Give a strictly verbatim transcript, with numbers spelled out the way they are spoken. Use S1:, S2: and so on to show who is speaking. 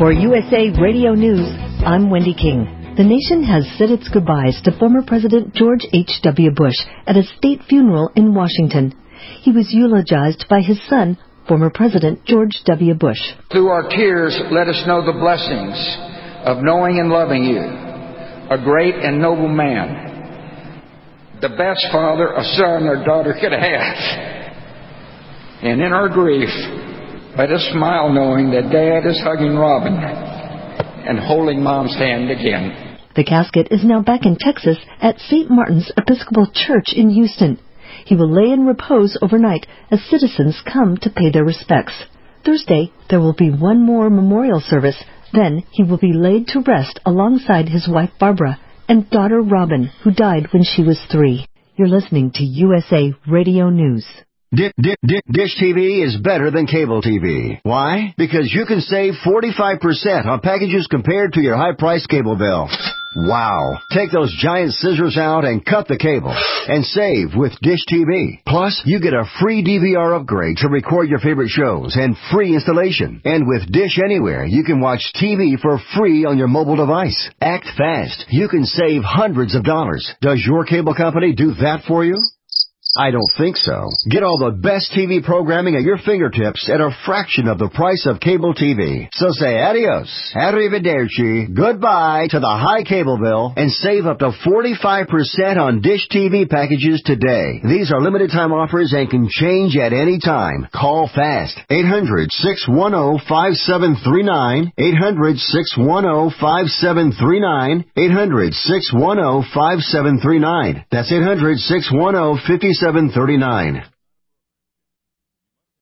S1: For U S A Radio News, I'm Wendy King. The nation has said its goodbyes to former President George H W. Bush at a state funeral in Washington. He was eulogized by his son, former President George W. Bush.
S2: Through our tears, let us know the blessings of knowing and loving you, a great and noble man, the best father a son or daughter could have. And in our grief, let us smile knowing that Dad is hugging Robin and holding Mom's hand again.
S1: The casket is now back in Texas at Saint Martin's Episcopal Church in Houston. He will lay in repose overnight as citizens come to pay their respects. Thursday, there will be one more memorial service. Then he will be laid to rest alongside his wife Barbara and daughter Robin, who died when she was three. You're listening to U S A Radio News.
S3: Dish, dish, dish T V is better than cable T V. Why? Because you can save forty-five percent on packages compared to your high-priced cable bill. Wow. Take those giant scissors out and cut the cable and save with Dish T V. Plus, you get a free D V R upgrade to record your favorite shows and free installation. And with Dish Anywhere, you can watch T V for free on your mobile device. Act fast. You can save hundreds of dollars. Does your cable company do that for you? I don't think so. Get all the best T V programming at your fingertips at a fraction of the price of cable T V. So say adios, arrivederci, goodbye to the high cable bill and save up to forty-five percent on Dish T V packages today. These are limited time offers and can change at any time. Call fast. eight hundred, six one zero, five seven three nine. eight hundred, six one zero, five seven three nine. eight hundred, six one zero, five seven three nine. That's eight hundred, six one zero, five seven three nine.